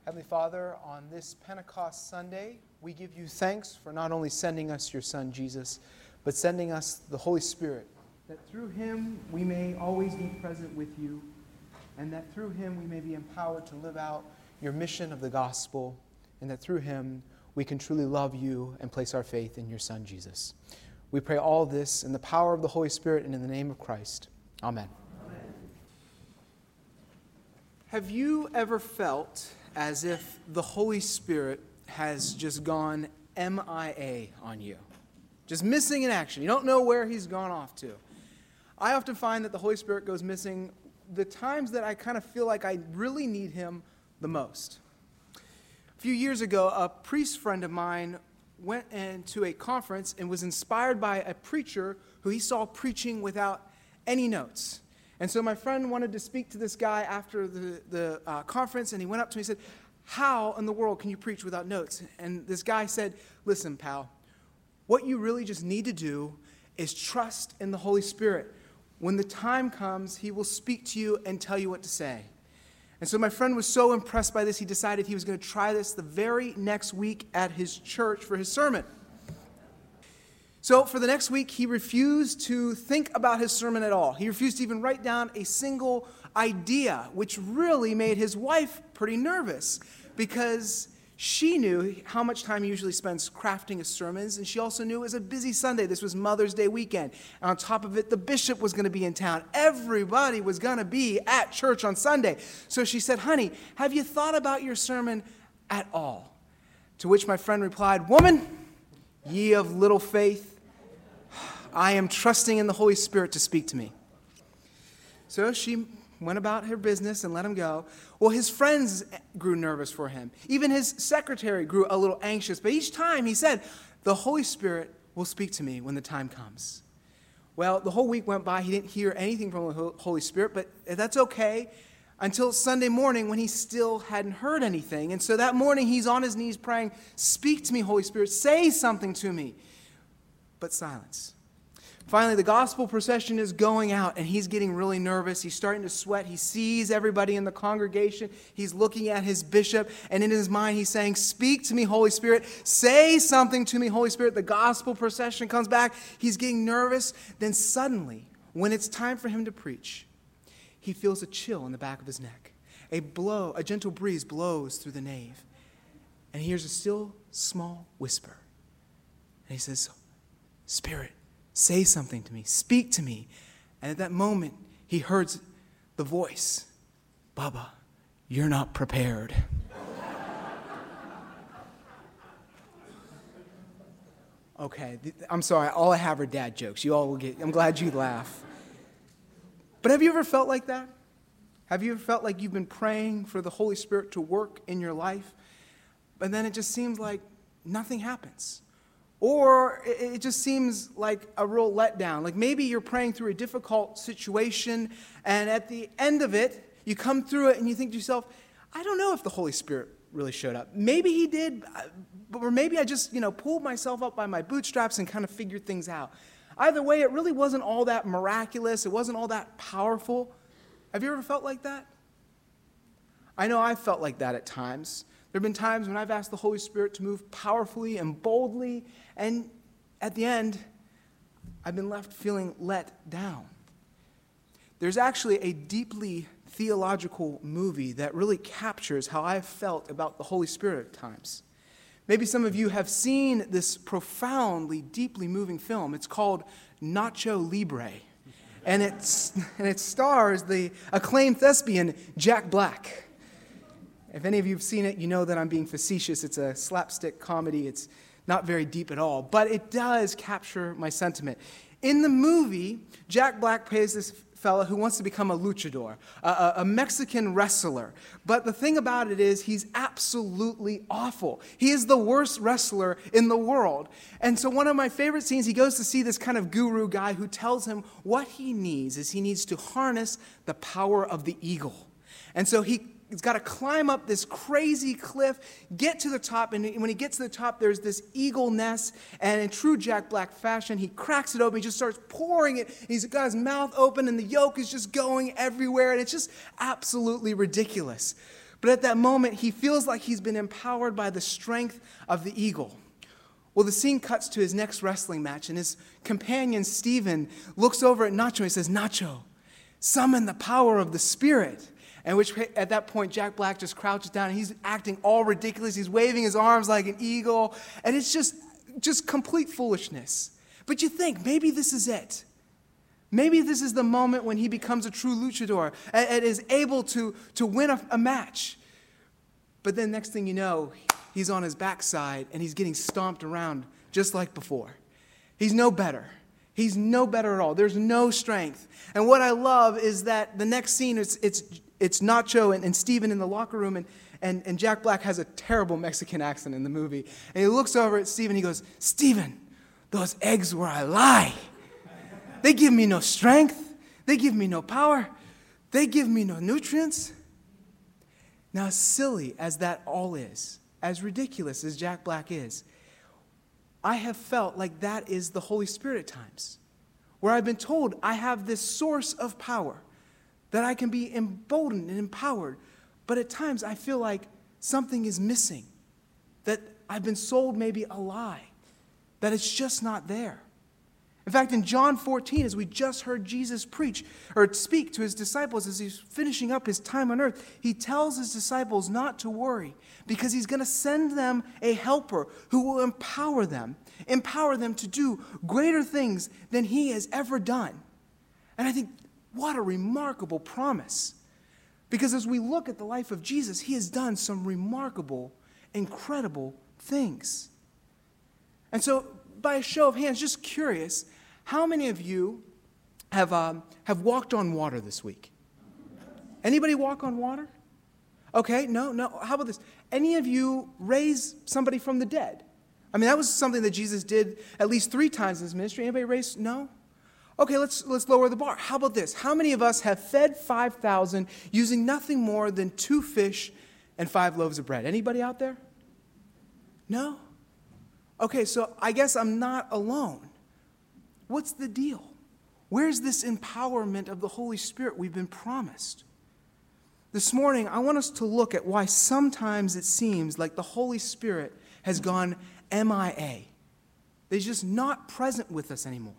Heavenly Father, on this Pentecost Sunday, we give you thanks for not only sending us your Son, Jesus, but sending us the Holy Spirit, that through him we may always be present with you, and that through him we may be empowered to live out your mission of the gospel, and that through him we can truly love you and place our faith in your Son, Jesus. We pray all this in the power of the Holy Spirit and in the name of Christ. Amen. Have you ever felt as if the Holy Spirit has just gone MIA on you? Just missing in action. You don't know where he's gone off to. I often find that the Holy Spirit goes missing the times that I kind of feel like I really need him the most. A few years ago, a priest friend of mine went into a conference and was inspired by a preacher who he saw preaching without any notes. And so my friend wanted to speak to this guy after the conference, and he went up to me and said, "How in the world can you preach without notes?" And this guy said, "Listen, pal, what you really just need to do is trust in the Holy Spirit. When the time comes, he will speak to you and tell you what to say." And so my friend was so impressed by this, he decided he was going to try this the very next week at his church for his sermon. So for the next week, he refused to think about his sermon at all. He refused to even write down a single idea, which really made his wife pretty nervous because she knew how much time he usually spends crafting his sermons, and she also knew it was a busy Sunday. This was Mother's Day weekend. And on top of it, the bishop was going to be in town. Everybody was going to be at church on Sunday. So she said, "Honey, have you thought about your sermon at all?" To which my friend replied, "Woman, ye of little faith, I am trusting in the Holy Spirit to speak to me." So she went about her business and let him go. Well, his friends grew nervous for him. Even his secretary grew a little anxious. But each time he said, "The Holy Spirit will speak to me when the time comes." Well, the whole week went by. He didn't hear anything from the Holy Spirit, but that's okay until Sunday morning when he still hadn't heard anything. And so that morning he's on his knees praying, "Speak to me, Holy Spirit. Say something to me." But silence. Finally, the gospel procession is going out, and he's getting really nervous. He's starting to sweat. He sees everybody in the congregation. He's looking at his bishop, and in his mind, he's saying, "Speak to me, Holy Spirit. Say something to me, Holy Spirit." The gospel procession comes back. He's getting nervous. Then suddenly, when it's time for him to preach, he feels a chill in the back of his neck. A gentle breeze blows through the nave, and he hears a still, small whisper. And he says, "Spirit, say something to me. Speak to me." And at that moment, he heard the voice, "Bubba, you're not prepared." Okay, I'm sorry. All I have are dad jokes. You all will get. I'm glad you laugh. But have you ever felt like that? Have you ever felt like you've been praying for the Holy Spirit to work in your life, but then it just seems like nothing happens? Or it just seems like a real letdown. Like maybe you're praying through a difficult situation, and at the end of it, you come through it and you think to yourself, "I don't know if the Holy Spirit really showed up. Maybe he did, or maybe I just, pulled myself up by my bootstraps and kind of figured things out." Either way, it really wasn't all that miraculous. It wasn't all that powerful. Have you ever felt like that? I know I've felt like that at times. There have been times when I've asked the Holy Spirit to move powerfully and boldly, and at the end, I've been left feeling let down. There's actually a deeply theological movie that really captures how I've felt about the Holy Spirit at times. Maybe some of you have seen this profoundly, deeply moving film. It's called Nacho Libre, and it stars the acclaimed thespian Jack Black. If any of you have seen it, you know that I'm being facetious. It's a slapstick comedy. It's not very deep at all, but it does capture my sentiment. In the movie, Jack Black plays this fella who wants to become a luchador, a Mexican wrestler. But the thing about it is he's absolutely awful. He is the worst wrestler in the world. And so one of my favorite scenes, he goes to see this kind of guru guy who tells him what he needs is he needs to harness the power of the eagle. And so he's got to climb up this crazy cliff, get to the top, and when he gets to the top, there's this eagle nest, and in true Jack Black fashion, he cracks it open, he just starts pouring it, he's got his mouth open, and the yolk is just going everywhere, and it's just absolutely ridiculous. But at that moment, he feels like he's been empowered by the strength of the eagle. Well, the scene cuts to his next wrestling match, and his companion, Stephen, looks over at Nacho and he says, Nacho, summon the power of the Spirit. And which at that point, Jack Black just crouches down, and he's acting all ridiculous. He's waving his arms like an eagle, and it's just complete foolishness. But you think, maybe this is it. Maybe this is the moment when he becomes a true luchador and is able to win a match. But then next thing you know, he's on his backside and he's getting stomped around just like before. He's no better. He's no better at all. There's no strength. And what I love is that the next scene, it's Nacho and Steven in the locker room, and Jack Black has a terrible Mexican accent in the movie. And he looks over at Steven and he goes, Steven, those eggs where I lie. They give me no strength. They give me no power. They give me no nutrients. Now, as silly as that all is, as ridiculous as Jack Black is, I have felt like that is the Holy Spirit at times, where I've been told I have this source of power, that I can be emboldened and empowered, but at times I feel like something is missing, that I've been sold maybe a lie, that it's just not there. In fact, in John 14, as we just heard Jesus preach or speak to his disciples as he's finishing up his time on earth, he tells his disciples not to worry because he's going to send them a helper who will empower them to do greater things than he has ever done. And I think, what a remarkable promise. Because as we look at the life of Jesus, he has done some remarkable, incredible things. And so, by a show of hands, just curious, how many of you have walked on water this week? Anybody walk on water? Okay, no. How about this? Any of you raise somebody from the dead? I mean, that was something that Jesus did at least 3 times in his ministry. Anybody raise? No? Okay, let's lower the bar. How about this? How many of us have fed 5,000 using nothing more than 2 fish and 5 loaves of bread? Anybody out there? No? Okay, so I guess I'm not alone. What's the deal? Where's this empowerment of the Holy Spirit we've been promised? This morning, I want us to look at why sometimes it seems like the Holy Spirit has gone MIA. He's just not present with us anymore.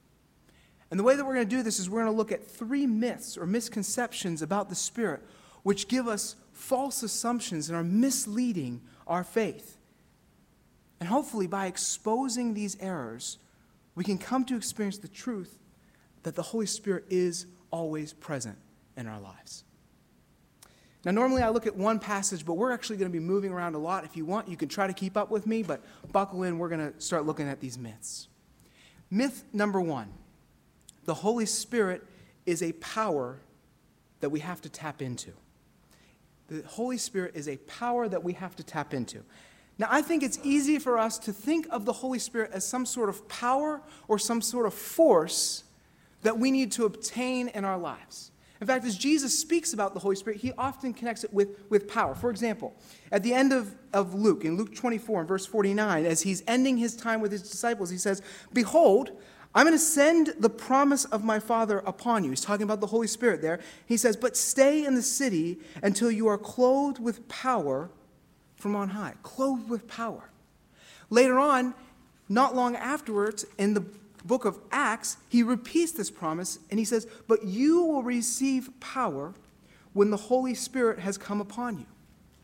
And the way that we're going to do this is we're going to look at 3 myths or misconceptions about the Spirit which give us false assumptions and are misleading our faith. And hopefully by exposing these errors, we can come to experience the truth that the Holy Spirit is always present in our lives. Now, normally I look at one passage, but we're actually going to be moving around a lot. If you want, you can try to keep up with me, but buckle in. We're going to start looking at these myths. Myth number 1, the Holy Spirit is a power that we have to tap into. The Holy Spirit is a power that we have to tap into. Now, I think it's easy for us to think of the Holy Spirit as some sort of power or some sort of force that we need to obtain in our lives. In fact, as Jesus speaks about the Holy Spirit, he often connects it with power. For example, at the end of Luke, in Luke 24, in verse 49, as he's ending his time with his disciples, he says, "Behold, I'm going to send the promise of my Father upon you." He's talking about the Holy Spirit there. He says, "But stay in the city until you are clothed with power from on high." Clothed with power. Later on, not long afterwards, in the book of Acts, he repeats this promise and he says, "But you will receive power when the Holy Spirit has come upon you."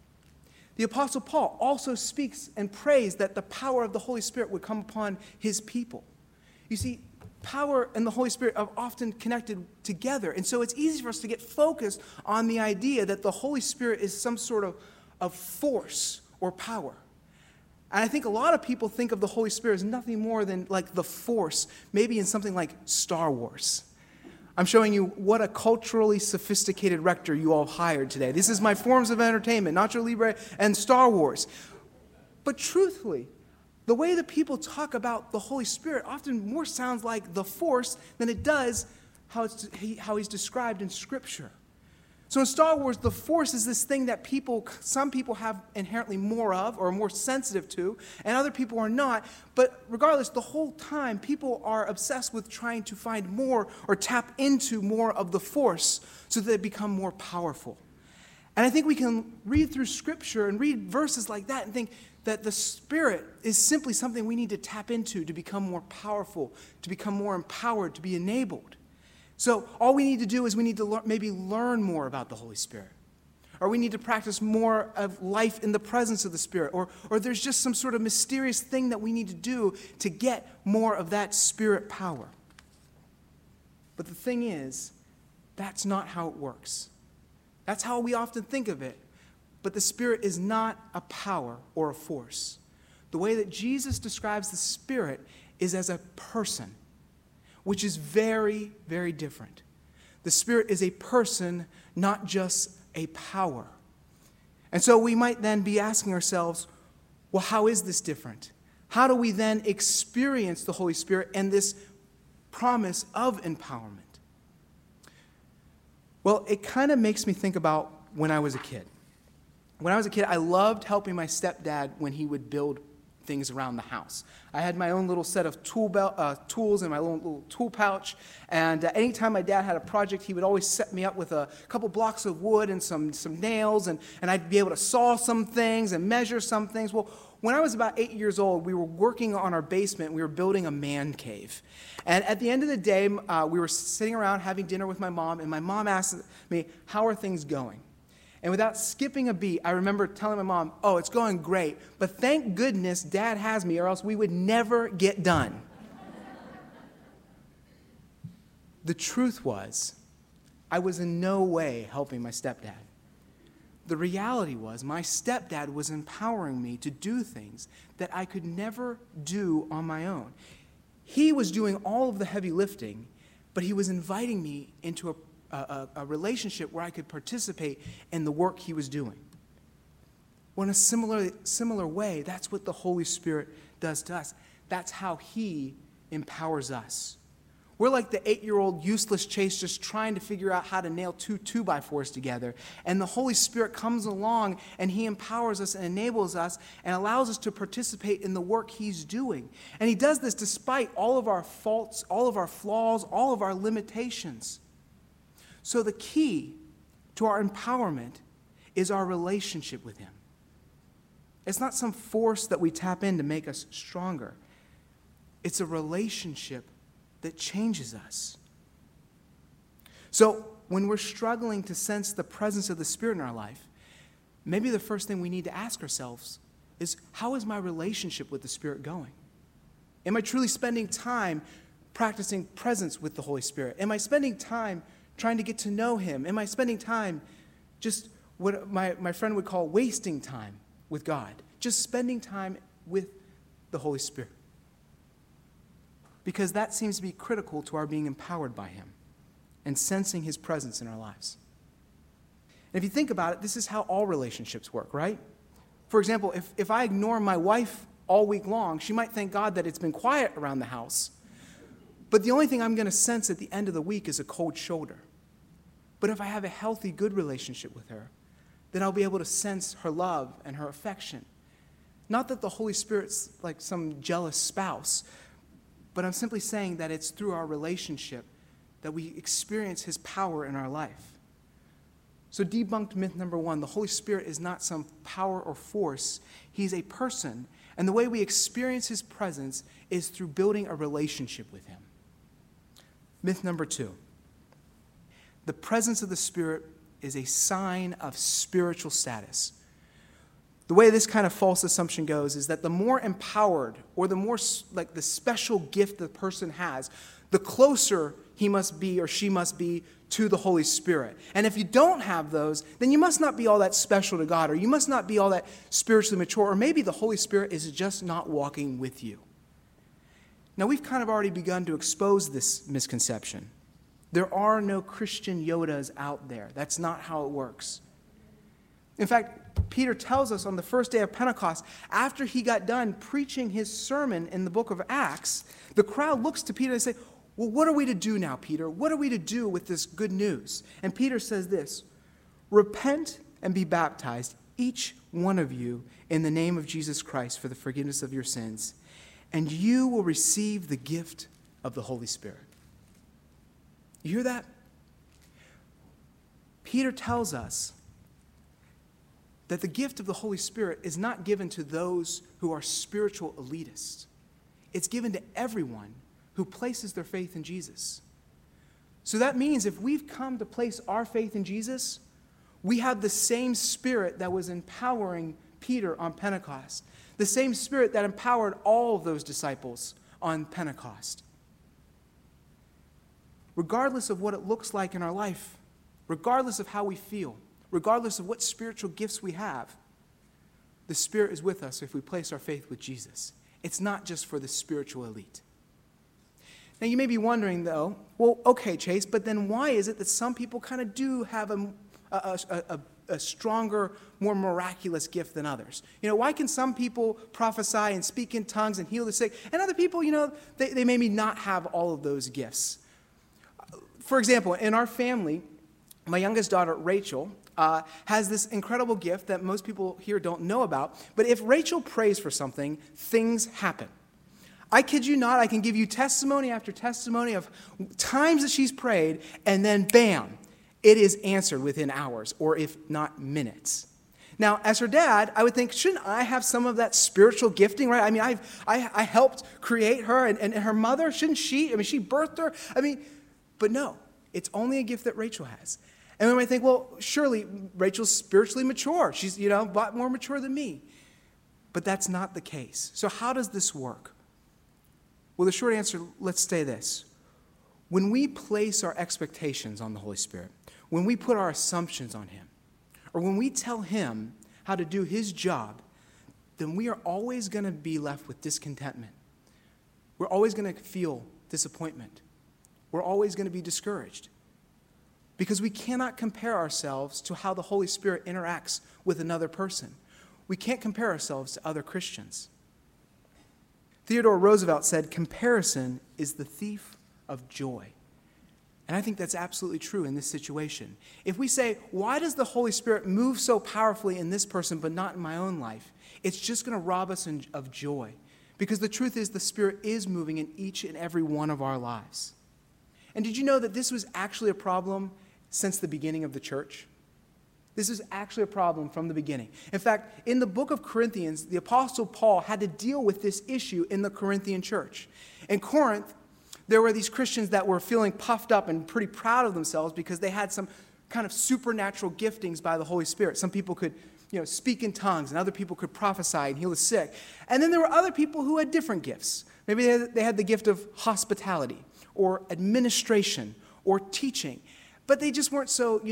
The Apostle Paul also speaks and prays that the power of the Holy Spirit would come upon his people. You see, power and the Holy Spirit are often connected together, and so it's easy for us to get focused on the idea that the Holy Spirit is some sort of force or power. And I think a lot of people think of the Holy Spirit as nothing more than like the force, maybe in something like Star Wars. I'm showing you what a culturally sophisticated rector you all hired today. This is my forms of entertainment, Nacho Libre and Star Wars. But truthfully, the way that people talk about the Holy Spirit often more sounds like the force than it does how he's described in Scripture. So in Star Wars, the force is this thing that some people have inherently more of or are more sensitive to, and other people are not. But regardless, the whole time, people are obsessed with trying to find more or tap into more of the force so that they become more powerful. And I think we can read through Scripture and read verses like that and think that the Spirit is simply something we need to tap into to become more powerful, to become more empowered, to be enabled. So all we need to do is we need to maybe learn more about the Holy Spirit. Or we need to practice more of life in the presence of the Spirit. Or there's just some sort of mysterious thing that we need to do to get more of that Spirit power. But the thing is, that's not how it works. That's how we often think of it. But the Spirit is not a power or a force. The way that Jesus describes the Spirit is as a person, which is very, very different. The Spirit is a person, not just a power. And so we might then be asking ourselves, well, how is this different? How do we then experience the Holy Spirit and this promise of empowerment? Well, it kind of makes me think about when I was a kid. When I was a kid, I loved helping my stepdad when he would build things around the house. I had my own little set of tools in my little tool pouch, and anytime my dad had a project, he would always set me up with a couple blocks of wood and some nails, and I'd be able to saw some things and measure some things. Well, when I was about 8 years old, we were working on our basement. We were building a man cave. And at the end of the day, we were sitting around having dinner with my mom, and my mom asked me, how are things going? And without skipping a beat, I remember telling my mom, oh, it's going great, but thank goodness Dad has me, or else we would never get done. The truth was, I was in no way helping my stepdad. The reality was, my stepdad was empowering me to do things that I could never do on my own. He was doing all of the heavy lifting, but he was inviting me into a relationship where I could participate in the work he was doing. Well, in a similar way, that's what the Holy Spirit does to us. That's how he empowers us. We're like the 8-year-old useless Chase just trying to figure out how to nail two 2x4s together. And the Holy Spirit comes along and he empowers us and enables us and allows us to participate in the work he's doing. And he does this despite all of our faults, all of our flaws, all of our limitations. So the key to our empowerment is our relationship with him. It's not some force that we tap in to make us stronger. It's a relationship that changes us. So when we're struggling to sense the presence of the Spirit in our life, maybe the first thing we need to ask ourselves is, how is my relationship with the Spirit going? Am I truly spending time practicing presence with the Holy Spirit? Am I spending time trying to get to know him? Am I spending time just what my friend would call wasting time with God? Just spending time with the Holy Spirit. Because that seems to be critical to our being empowered by him and sensing his presence in our lives. And if you think about it, this is how all relationships work, right? For example, if I ignore my wife all week long, she might thank God that it's been quiet around the house. But the only thing I'm going to sense at the end of the week is a cold shoulder. But if I have a healthy, good relationship with her, then I'll be able to sense her love and her affection. Not that the Holy Spirit's like some jealous spouse, but I'm simply saying that it's through our relationship that we experience his power in our life. So debunked myth number 1, the Holy Spirit is not some power or force. He's a person, and the way we experience his presence is through building a relationship with him. Myth number 2, the presence of the Spirit is a sign of spiritual status. The way this kind of false assumption goes is that the more empowered or the more like the special gift the person has, the closer he must be or she must be to the Holy Spirit. And if you don't have those, then you must not be all that special to God, or you must not be all that spiritually mature, or maybe the Holy Spirit is just not walking with you. Now, we've kind of already begun to expose this misconception. There are no Christian Yodas out there. That's not how it works. In fact, Peter tells us on the first day of Pentecost, after he got done preaching his sermon in the book of Acts, the crowd looks to Peter and say, well, what are we to do now, Peter? What are we to do with this good news? And Peter says this, repent and be baptized, each one of you, in the name of Jesus Christ for the forgiveness of your sins, and you will receive the gift of the Holy Spirit. You hear that? Peter tells us that the gift of the Holy Spirit is not given to those who are spiritual elitists. It's given to everyone who places their faith in Jesus. So that means if we've come to place our faith in Jesus, we have the same Spirit that was empowering Peter on Pentecost, the same Spirit that empowered all of those disciples on Pentecost. Regardless of what it looks like in our life, regardless of how we feel, regardless of what spiritual gifts we have, the Spirit is with us if we place our faith with Jesus. It's not just for the spiritual elite. Now, you may be wondering, though, well, okay, Chase, but then why is it that some people kind of do have a stronger, more miraculous gift than others? Why can some people prophesy and speak in tongues and heal the sick, and other people, they maybe not have all of those gifts? For example, in our family, my youngest daughter, Rachel, has this incredible gift that most people here don't know about. But if Rachel prays for something, things happen. I kid you not, I can give you testimony after testimony of times that she's prayed, and then bam, it is answered within hours, or if not minutes. Now, as her dad, I would think, shouldn't I have some of that spiritual gifting, right? I mean, I helped create her, and her mother, shouldn't she? I mean, she birthed her. But no, it's only a gift that Rachel has. And we might think, well, surely Rachel's spiritually mature. She's, a lot more mature than me. But that's not the case. So how does this work? Well, the short answer, let's say this. When we place our expectations on the Holy Spirit, when we put our assumptions on Him, or when we tell Him how to do His job, then we are always going to be left with discontentment. We're always going to feel disappointment. We're always going to be discouraged. Because we cannot compare ourselves to how the Holy Spirit interacts with another person. We can't compare ourselves to other Christians. Theodore Roosevelt said, "Comparison is the thief of joy." And I think that's absolutely true in this situation. If we say, why does the Holy Spirit move so powerfully in this person but not in my own life? It's just going to rob us of joy. Because the truth is the Spirit is moving in each and every one of our lives. And did you know that this was actually a problem since the beginning of the church? This is actually a problem from the beginning. In fact, in the book of Corinthians, the Apostle Paul had to deal with this issue in the Corinthian church. In Corinth, there were these Christians that were feeling puffed up and pretty proud of themselves because they had some kind of supernatural giftings by the Holy Spirit. Some people could, speak in tongues, and other people could prophesy and heal the sick. And then there were other people who had different gifts. Maybe they had the gift of hospitality or administration or teaching. But they just weren't so,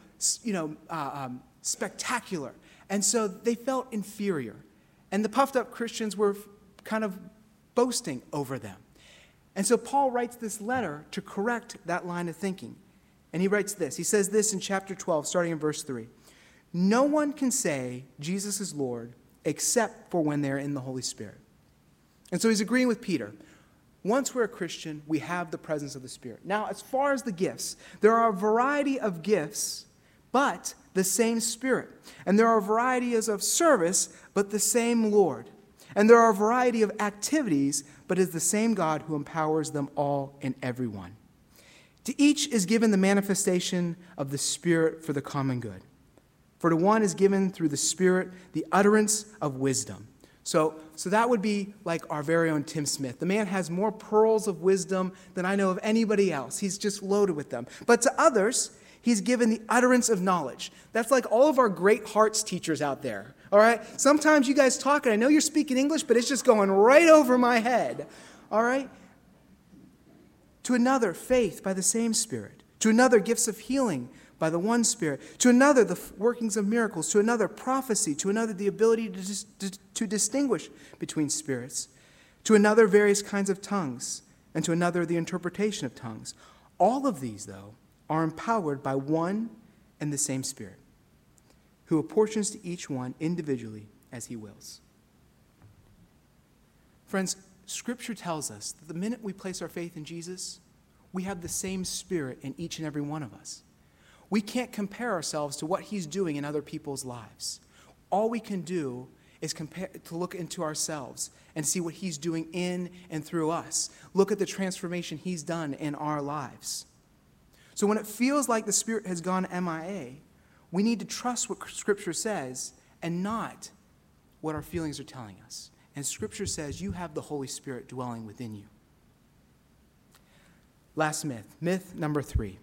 spectacular. And so they felt inferior. And the puffed up Christians were kind of boasting over them. And so Paul writes this letter to correct that line of thinking. And he writes this. He says this in chapter 12, starting in verse 3. No one can say Jesus is Lord except for when they're in the Holy Spirit. And so he's agreeing with Peter. Once we're a Christian, we have the presence of the Spirit. Now, as far as the gifts, there are a variety of gifts, but the same Spirit. And there are varieties of service, but the same Lord. And there are a variety of activities, but it is the same God who empowers them all and everyone. To each is given the manifestation of the Spirit for the common good. For to one is given through the Spirit the utterance of wisdom. So that would be like our very own Tim Smith. The man has more pearls of wisdom than I know of anybody else. He's just loaded with them. But to others, he's given the utterance of knowledge. That's like all of our great hearts teachers out there. All right? Sometimes you guys talk, and I know you're speaking English, but it's just going right over my head. All right? To another, faith by the same Spirit. To another, gifts of healing by the one Spirit. To another, the workings of miracles. To another, prophecy. To another, the ability to distinguish between spirits. To another, various kinds of tongues. And to another, the interpretation of tongues. All of these, though, are empowered by one and the same Spirit, who apportions to each one individually as he wills. Friends, Scripture tells us that the minute we place our faith in Jesus, we have the same Spirit in each and every one of us. We can't compare ourselves to what he's doing in other people's lives. All we can do is to look into ourselves and see what he's doing in and through us. Look at the transformation he's done in our lives. So when it feels like the Spirit has gone MIA, we need to trust what Scripture says and not what our feelings are telling us. And Scripture says you have the Holy Spirit dwelling within you. Last myth. Myth number 3.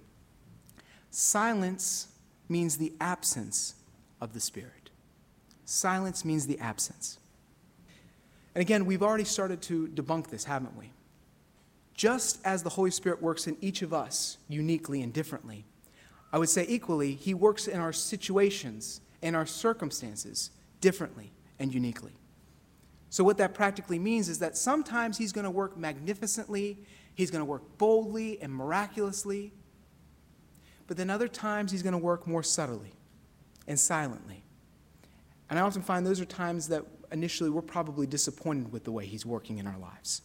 Silence means the absence of the Spirit. Silence means the absence. And again, we've already started to debunk this, haven't we? Just as the Holy Spirit works in each of us uniquely and differently, I would say equally, he works in our situations and our circumstances differently and uniquely. So what that practically means is that sometimes he's going to work magnificently, he's going to work boldly and miraculously, but then other times he's going to work more subtly and silently. And I often find those are times that initially we're probably disappointed with the way he's working in our lives.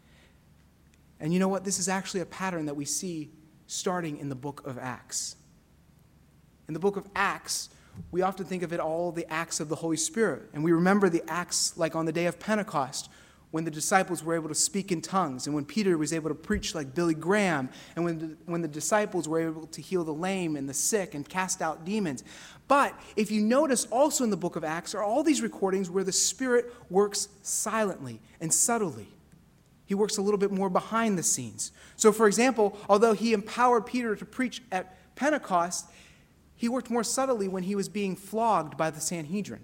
And you know what? This is actually a pattern that we see starting in the book of Acts. In the book of Acts, we often think of it all the acts of the Holy Spirit. And we remember the acts like on the day of Pentecost, when the disciples were able to speak in tongues, and when Peter was able to preach like Billy Graham, and when the disciples were able to heal the lame and the sick and cast out demons. But if you notice also in the book of Acts are all these recordings where the Spirit works silently and subtly. He works a little bit more behind the scenes. So for example, although he empowered Peter to preach at Pentecost, he worked more subtly when he was being flogged by the Sanhedrin.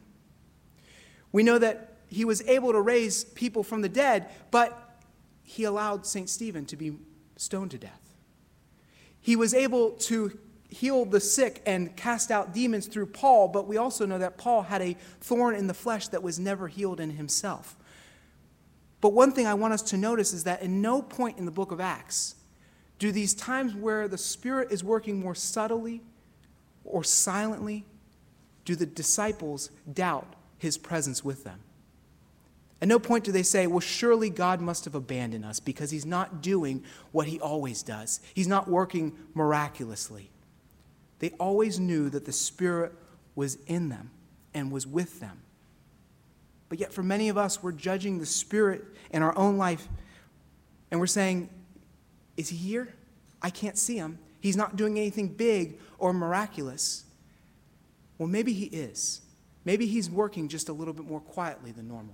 We know that he was able to raise people from the dead, but he allowed St. Stephen to be stoned to death. He was able to heal the sick and cast out demons through Paul, but we also know that Paul had a thorn in the flesh that was never healed in himself. But one thing I want us to notice is that in no point in the book of Acts do these times where the Spirit is working more subtly or silently, do the disciples doubt his presence with them. At no point do they say, well, surely God must have abandoned us because he's not doing what he always does. He's not working miraculously. They always knew that the Spirit was in them and was with them. But yet for many of us, we're judging the Spirit in our own life, and we're saying, is he here? I can't see him. He's not doing anything big or miraculous. Well, maybe he is. Maybe he's working just a little bit more quietly than normal.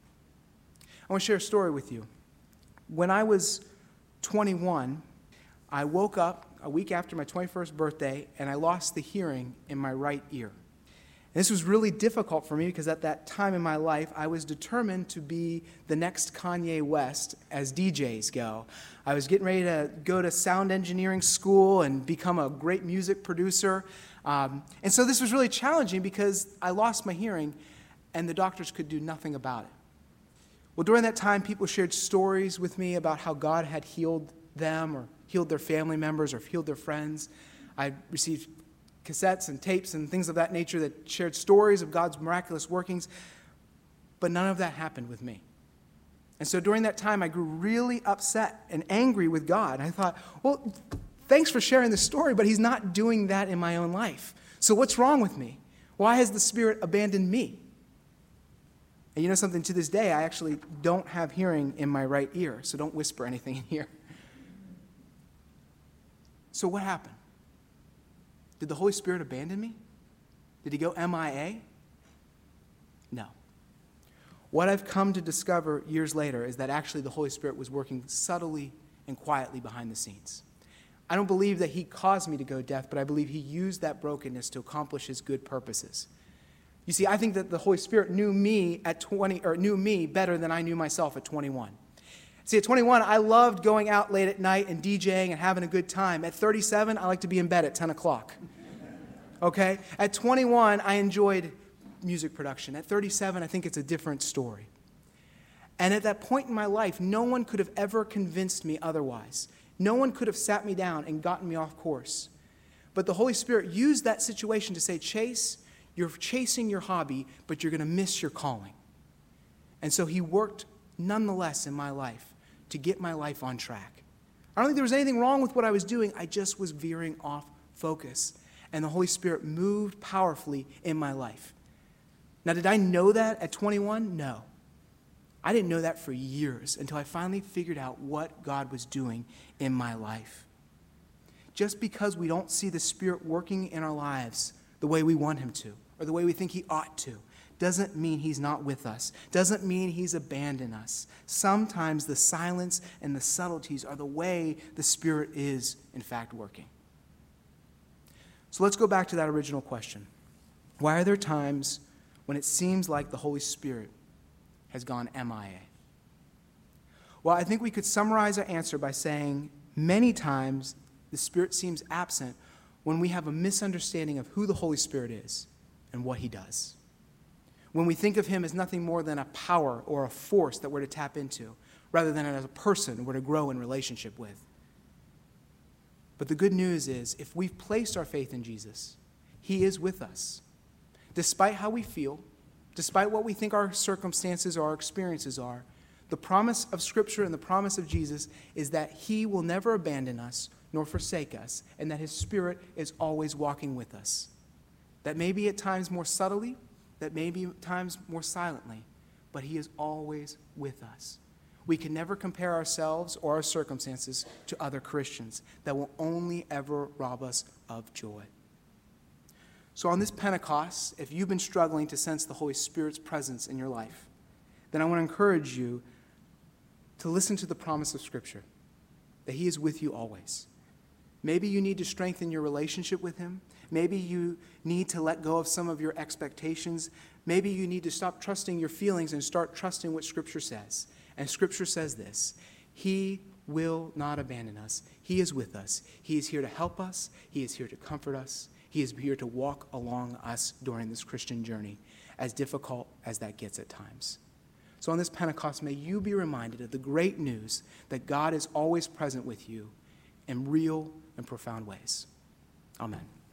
I want to share a story with you. When I was 21, I woke up a week after my 21st birthday, and I lost the hearing in my right ear. And this was really difficult for me because at that time in my life, I was determined to be the next Kanye West as DJs go. I was getting ready to go to sound engineering school and become a great music producer. And so this was really challenging because I lost my hearing, and the doctors could do nothing about it. Well, during that time, people shared stories with me about how God had healed them or healed their family members or healed their friends. I received cassettes and tapes and things of that nature that shared stories of God's miraculous workings, but none of that happened with me. And so during that time, I grew really upset and angry with God. I thought, well, thanks for sharing this story, but he's not doing that in my own life. So what's wrong with me? Why has the Spirit abandoned me? And you know something, to this day, I actually don't have hearing in my right ear, so don't whisper anything in here. So what happened? Did the Holy Spirit abandon me? Did he go MIA? No. What I've come to discover years later is that actually the Holy Spirit was working subtly and quietly behind the scenes. I don't believe that he caused me to go deaf, but I believe he used that brokenness to accomplish his good purposes. You see, I think that the Holy Spirit knew me better than I knew myself at 21. See, at 21, I loved going out late at night and DJing and having a good time. At 37, I like to be in bed at 10 o'clock. Okay? At 21, I enjoyed music production. At 37, I think it's a different story. And at that point in my life, no one could have ever convinced me otherwise. No one could have sat me down and gotten me off course. But the Holy Spirit used that situation to say, Chase, you're chasing your hobby, but you're going to miss your calling. And so he worked nonetheless in my life to get my life on track. I don't think there was anything wrong with what I was doing. I just was veering off focus. And the Holy Spirit moved powerfully in my life. Now, did I know that at 21? No. I didn't know that for years until I finally figured out what God was doing in my life. Just because we don't see the Spirit working in our lives the way we want him to, or the way we think he ought to, doesn't mean he's not with us, doesn't mean he's abandoned us. Sometimes the silence and the subtleties are the way the Spirit is, in fact, working. So let's go back to that original question. Why are there times when it seems like the Holy Spirit has gone MIA? Well, I think we could summarize our answer by saying many times the Spirit seems absent when we have a misunderstanding of who the Holy Spirit is and what he does. When we think of him as nothing more than a power or a force that we're to tap into, rather than as a person we're to grow in relationship with. But the good news is, if we've placed our faith in Jesus, he is with us. Despite how we feel, despite what we think our circumstances or our experiences are, the promise of Scripture and the promise of Jesus is that he will never abandon us nor forsake us, and that his Spirit is always walking with us. That may be at times more subtly, that may be at times more silently, but he is always with us. We can never compare ourselves or our circumstances to other Christians. That will only ever rob us of joy. So on this Pentecost, if you've been struggling to sense the Holy Spirit's presence in your life, then I want to encourage you to listen to the promise of Scripture, that he is with you always. Maybe you need to strengthen your relationship with him. Maybe you need to let go of some of your expectations. Maybe you need to stop trusting your feelings and start trusting what Scripture says. And Scripture says this: he will not abandon us. He is with us. He is here to help us. He is here to comfort us. He is here to walk along us during this Christian journey, as difficult as that gets at times. So on this Pentecost, may you be reminded of the great news that God is always present with you in real and profound ways. Amen.